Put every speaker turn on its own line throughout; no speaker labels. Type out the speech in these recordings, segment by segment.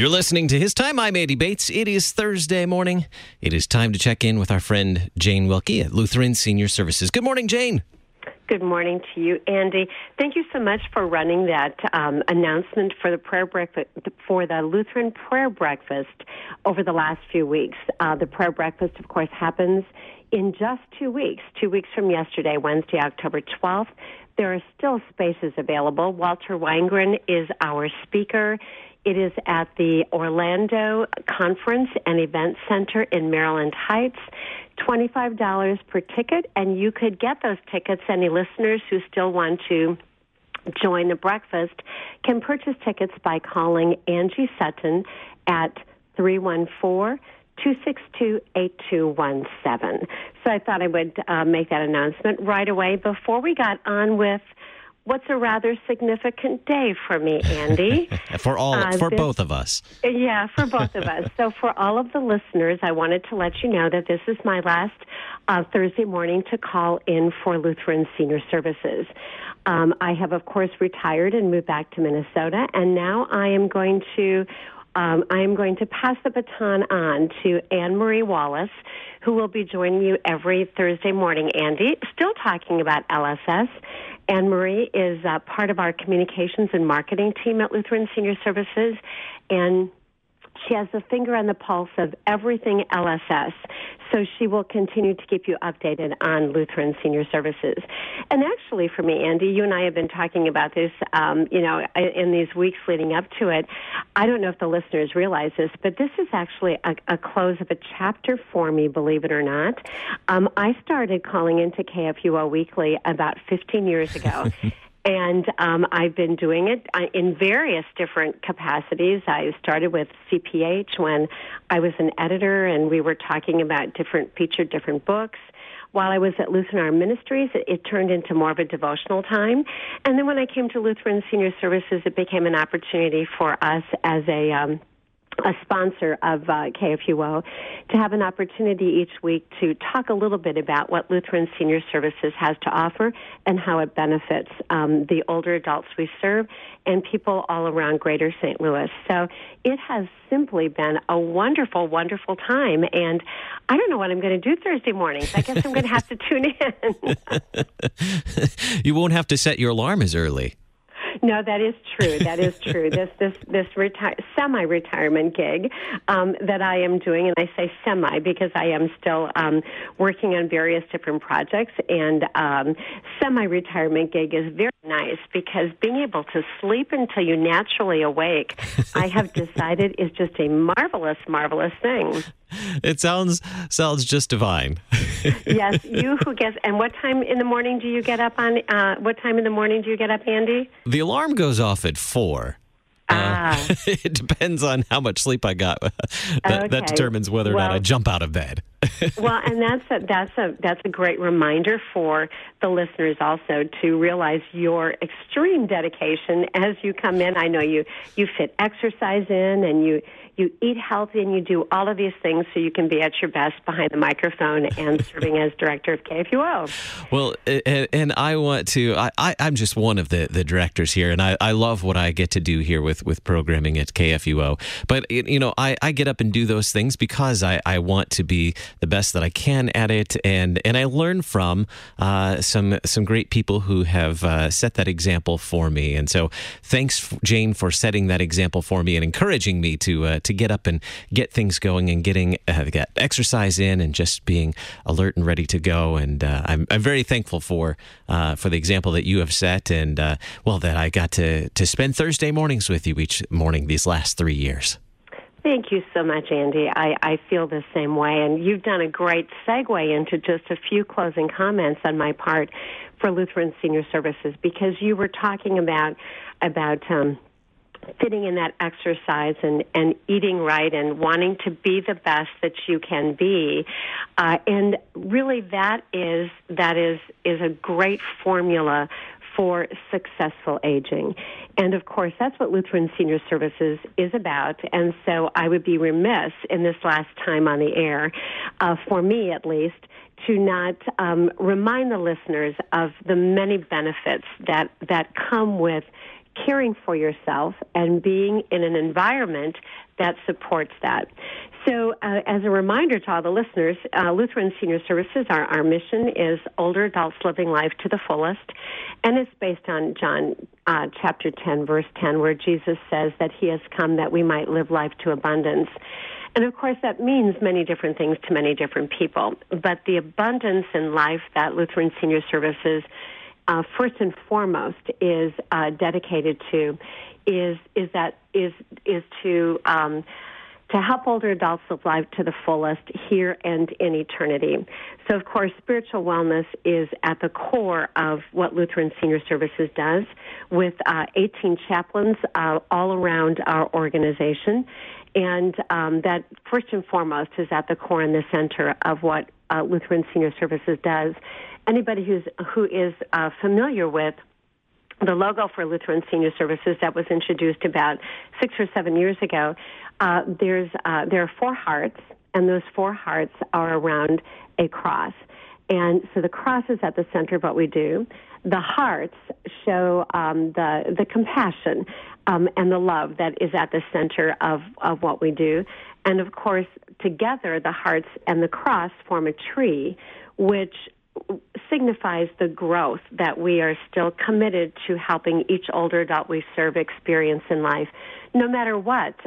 You're listening to His Time. I'm Andy Bates. It is Thursday morning. It is time to check in with our friend Jane Wilkie at Lutheran Senior Services. Good morning, Jane.
Good morning to you, Andy. Thank you so much for running that announcement for the prayer breakfast, for the Lutheran prayer breakfast over the last few weeks. The prayer breakfast, of course, happens in just 2 weeks. 2 weeks from yesterday, Wednesday, October 12th. There are still spaces available. Walter Weingren is our speaker. It is at the Orlando Conference and Event Center in Maryland Heights. $25 per ticket, and you could get those tickets. Any listeners who still want to join the breakfast can purchase tickets by calling Angie Sutton at 314-262-8217. So I thought I would make that announcement right away before we got on with what's a rather significant day for me, Andy.
for both of us.
Yeah, for both of us. So for all of the listeners, I wanted to let you know that this is my last Thursday morning to call in for Lutheran Senior Services. I have, of course, retired and moved back to Minnesota, and now I am going to pass the baton on to Anne Marie Wallace, who will be joining you every Thursday morning, Andy, still talking about LSS. Anne Marie is part of our communications and marketing team at Lutheran Senior Services, and she has a finger on the pulse of everything LSS, so she will continue to keep you updated on Lutheran Senior Services. And actually, for me, Andy, you and I have been talking about this, in these weeks leading up to it. I don't know if the listeners realize this, but this is actually a close of a chapter for me, believe it or not. I started calling into KFUO Weekly about 15 years ago. And I've been doing it in various different capacities. I started with CPH when I was an editor, and we were talking about featured different books. While I was at Lutheran Ministries, it turned into more of a devotional time. And then when I came to Lutheran Senior Services, it became an opportunity for us as a sponsor of KFUO, to have an opportunity each week to talk a little bit about what Lutheran Senior Services has to offer and how it benefits the older adults we serve and people all around Greater St. Louis. So it has simply been a wonderful, wonderful time, and I don't know what I'm going to do Thursday mornings. I guess I'm going to have to tune in.
You won't have to set your alarm as early.
No, that is true. That is true. This semi-retirement gig that I am doing, and I say semi because I am still working on various different projects, and semi-retirement gig is very nice because being able to sleep until you naturally awake, I have decided, is just a marvelous, marvelous thing.
It sounds just divine.
Yes, you who gets, and what time in the morning do you get up on? What time in the morning do you get up, Andy?
The alarm goes off at 4. It depends on how much sleep I got. That determines whether or not I jump out of bed.
Well, and that's a great reminder for the listeners also to realize your extreme dedication as you come in. I know you fit exercise in, and you eat healthy, and you do all of these things so you can be at your best behind the microphone and serving as director of KFUO.
Well, and I want to, I'm just one of the directors here, and I love what I get to do here with programming at KFUO. But, I get up and do those things because I want to be the best that I can at it, and I learn from some great people who have set that example for me. And so thanks, Jane, for setting that example for me and encouraging me to get up and get things going and getting get exercise in and just being alert and ready to go. And I'm very thankful for the example that you have set, and that I got to spend Thursday mornings with you each morning these last 3 years.
Thank you so much, Andy. I feel the same way, and you've done a great segue into just a few closing comments on my part for Lutheran Senior Services, because you were talking about fitting in that exercise and eating right and wanting to be the best that you can be, and really that is a great formula for successful aging. And of course, that's what Lutheran Senior Services is about. And so I would be remiss in this last time on the air, for me at least, to not remind the listeners of the many benefits that come with caring for yourself and being in an environment that supports that. So as a reminder to all the listeners, Lutheran Senior Services, our mission is older adults living life to the fullest, and it's based on John chapter 10, verse 10, where Jesus says that he has come that we might live life to abundance. And, of course, that means many different things to many different people. But the abundance in life that Lutheran Senior Services, first and foremost, is dedicated to is to help older adults live life to the fullest here and in eternity. So, of course, spiritual wellness is at the core of what Lutheran Senior Services does, with 18 chaplains all around our organization. And that, first and foremost, is at the core and the center of what Lutheran Senior Services does. Anybody who is familiar with the logo for Lutheran Senior Services that was introduced about 6 or 7 years ago, there are 4 hearts, and those 4 hearts are around a cross. And so the cross is at the center of what we do. The hearts show the compassion and the love that is at the center of what we do. And, of course, together, the hearts and the cross form a tree, which signifies the growth that we are still committed to helping each older adult we serve experience in life, no matter what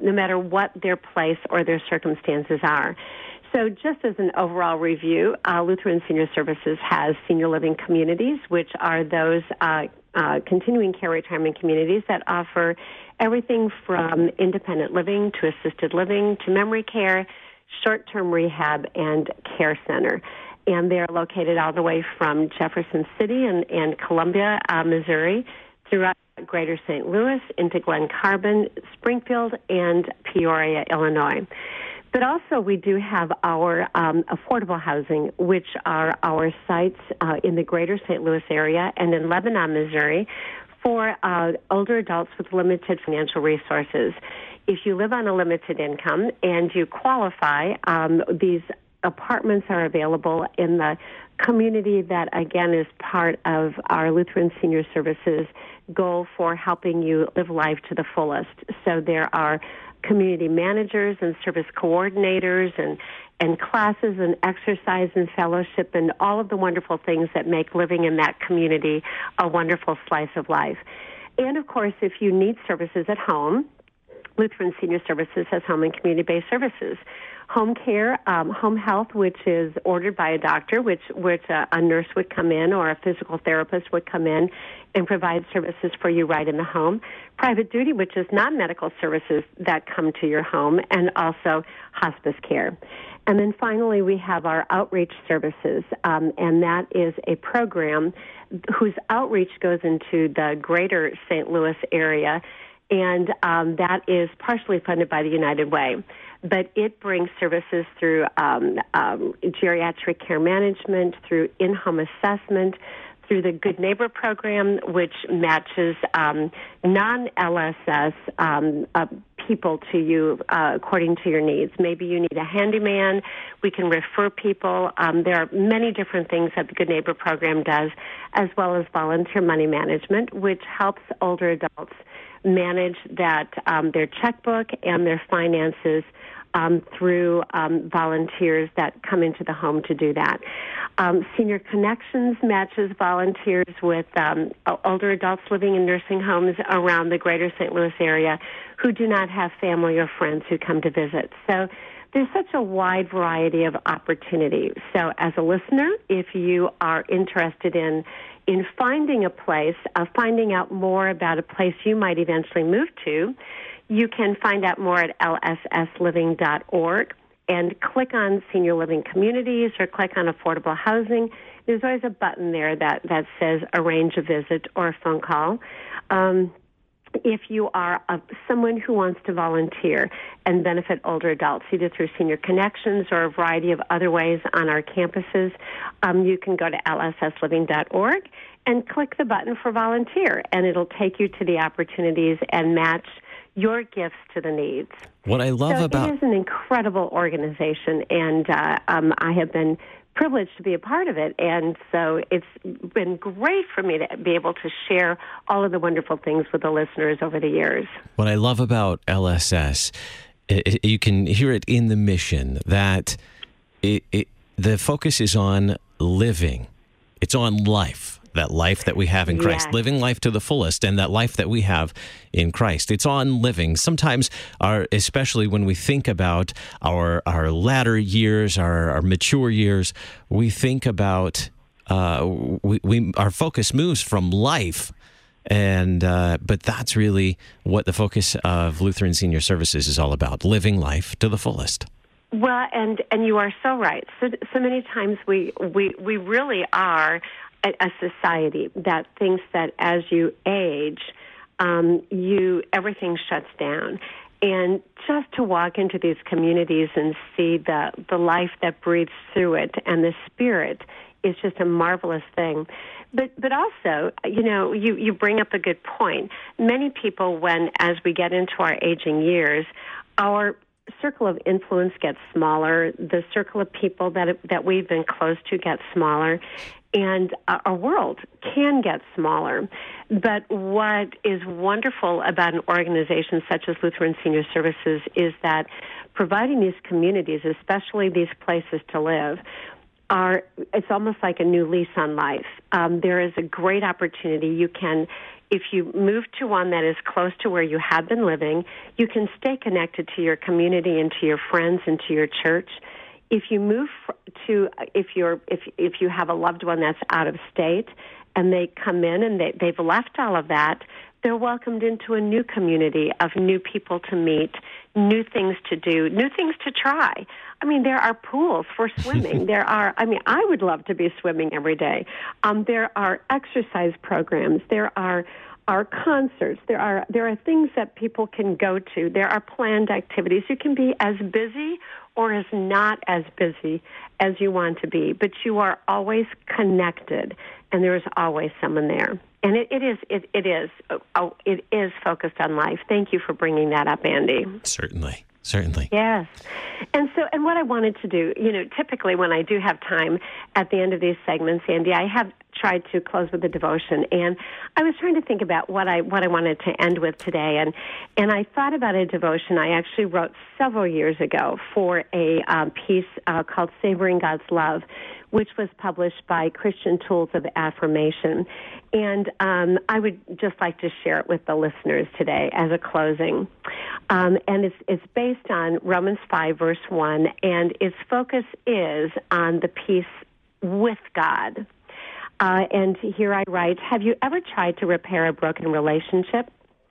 their place or their circumstances are. So just as an overall review, Lutheran Senior Services has senior living communities, which are those continuing care retirement communities that offer everything from independent living to assisted living to memory care, short-term rehab, and care center. And they're located all the way from Jefferson City and Columbia, Missouri, throughout Greater St. Louis, into Glen Carbon, Springfield, and Peoria, Illinois. But also we do have our affordable housing, which are our sites in the Greater St. Louis area and in Lebanon, Missouri, for older adults with limited financial resources. If you live on a limited income and you qualify, these apartments are available in the community that, again, is part of our Lutheran Senior Services goal for helping you live life to the fullest. So there are community managers and service coordinators and classes and exercise and fellowship and all of the wonderful things that make living in that community a wonderful slice of life. And, of course, if you need services at home, Lutheran Senior Services has home and community-based services. Home care, home health, which is ordered by a doctor, which a nurse would come in or a physical therapist would come in and provide services for you right in the home. Private duty, which is non-medical services that come to your home, and also hospice care. And then finally, we have our outreach services, and that is a program whose outreach goes into the greater St. Louis area, and that is partially funded by the United Way. But it brings services through geriatric care management, through in-home assessment, through the Good Neighbor program, which matches non-LSS people to you according to your needs. Maybe you need a handyman. We can refer people. There are many different things that the Good Neighbor program does, as well as volunteer money management, which helps older adults manage that their checkbook and their finances through volunteers that come into the home to do that. Senior Connections matches volunteers with older adults living in nursing homes around the greater St. Louis area who do not have family or friends who come to visit. So there's such a wide variety of opportunity. So as a listener, if you are interested in finding a place, finding out more about a place you might eventually move to, you can find out more at lssliving.org and click on Senior Living Communities or click on Affordable Housing. There's always a button there that says Arrange a Visit or a phone call. If you are someone who wants to volunteer and benefit older adults, either through Senior Connections or a variety of other ways on our campuses, you can go to lssliving.org and click the button for volunteer, and it'll take you to the opportunities and match your gifts to the needs.
What I love about
it is an incredible organization, and I have been privileged to be a part of it, and so it's been great for me to be able to share all of the wonderful things with the listeners over the years.
What I love about LSS, you can hear it in the mission, that the focus is on living. It's on life. That life that we have in Christ, living life to the fullest, and that life that we have in Christ. It's on living. Sometimes, especially when we think about our latter years, our mature years, we think about our focus moves from life, and but that's really what the focus of Lutheran Senior Services is all about: living life to the fullest.
Well, and you are so right. So many times we really are a society that thinks that as you age, everything shuts down. And just to walk into these communities and see the life that breathes through it and the spirit is just a marvelous thing. But also, you bring up a good point. Many people, as we get into our aging years, our circle of influence gets smaller. The circle of people that we've been close to gets smaller. And our world can get smaller. But what is wonderful about an organization such as Lutheran Senior Services is that providing these communities, especially these places to live, it's almost like a new lease on life. There is a great opportunity. You can, if you move to one that is close to where you have been living, you can stay connected to your community and to your friends and to your church. If you move if you have a loved one that's out of state and they come in and they've left all of that, they're welcomed into a new community of new people to meet, new things to do, new things to try. I mean, there are pools for swimming. I would love to be swimming every day. There are exercise programs. There are concerts. There are things that people can go to. There are planned activities. You can be as busy or as not as busy as you want to be, but you are always connected, and there is always someone there. And it is focused on life. Thank you for bringing that up, Andy.
Certainly.
Yes. And what I wanted to do, typically when I do have time at the end of these segments, Andy, I have tried to close with a devotion, and I was trying to think about what I wanted to end with today, and I thought about a devotion I actually wrote several years ago for a piece called Savoring God's Love, which was published by Christian Tools of Affirmation. And I would just like to share it with the listeners today as a closing. And it's based on Romans 5, verse 1, and its focus is on the peace with God. And here I write, have you ever tried to repair a broken relationship?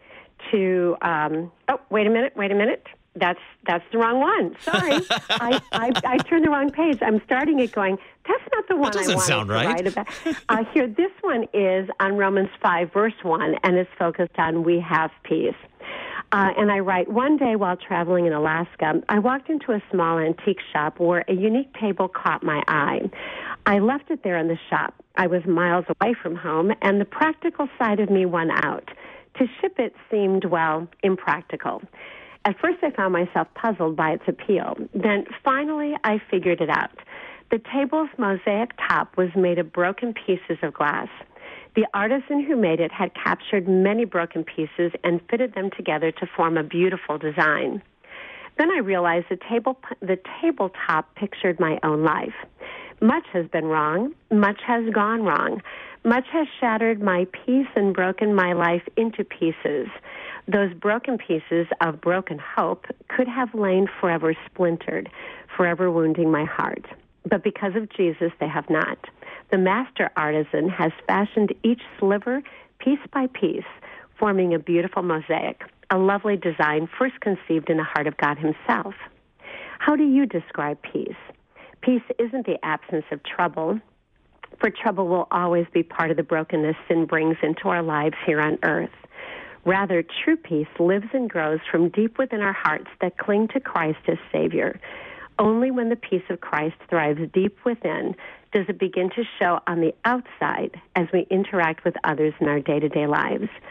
Wait a minute. That's the wrong one. Sorry. I turned the wrong page. I'm starting it going, that's not the one I wanted to write about. Here, this one is on Romans 5, verse 1, and it's focused on we have peace. And I write, one day while traveling in Alaska, I walked into a small antique shop where a unique table caught my eye. I left it there in the shop. I was miles away from home, and the practical side of me won out. To ship it seemed, impractical. At first, I found myself puzzled by its appeal. Then, finally, I figured it out. The table's mosaic top was made of broken pieces of glass. The artisan who made it had captured many broken pieces and fitted them together to form a beautiful design. Then I realized the tabletop pictured my own life. Much has been wrong. Much has gone wrong. Much has shattered my peace and broken my life into pieces. Those broken pieces of broken hope could have lain forever splintered, forever wounding my heart. But because of Jesus, they have not. The master artisan has fashioned each sliver piece by piece, forming a beautiful mosaic, a lovely design first conceived in the heart of God himself. How do you describe peace? Peace isn't the absence of trouble, for trouble will always be part of the brokenness sin brings into our lives here on earth. Rather, true peace lives and grows from deep within our hearts that cling to Christ as Savior. Only when the peace of Christ thrives deep within does it begin to show on the outside as we interact with others in our day-to-day lives.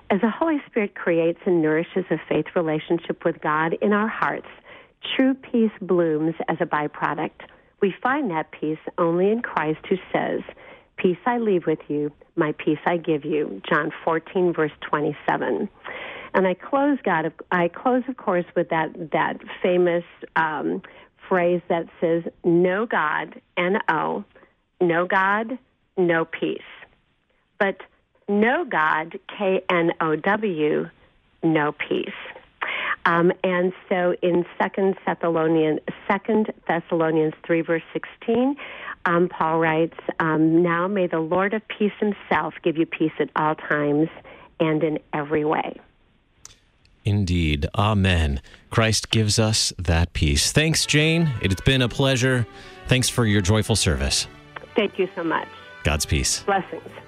As the Holy Spirit creates and nourishes a faith relationship with God in our hearts, true peace blooms as a byproduct. We find that peace only in Christ, who says, "Peace I leave with you, my peace I give you," John 14, verse 27. And I close, of course, with that famous phrase that says, "No God, N-O, no God, no peace." But no God, K-N-O-W, no peace. And so in 2 Thessalonians 3, verse 16, Paul writes, "Now may the Lord of peace himself give you peace at all times and in every way."
Indeed. Amen. Christ gives us that peace. Thanks, Jane. It's been a pleasure. Thanks for your joyful service.
Thank you so much.
God's peace.
Blessings.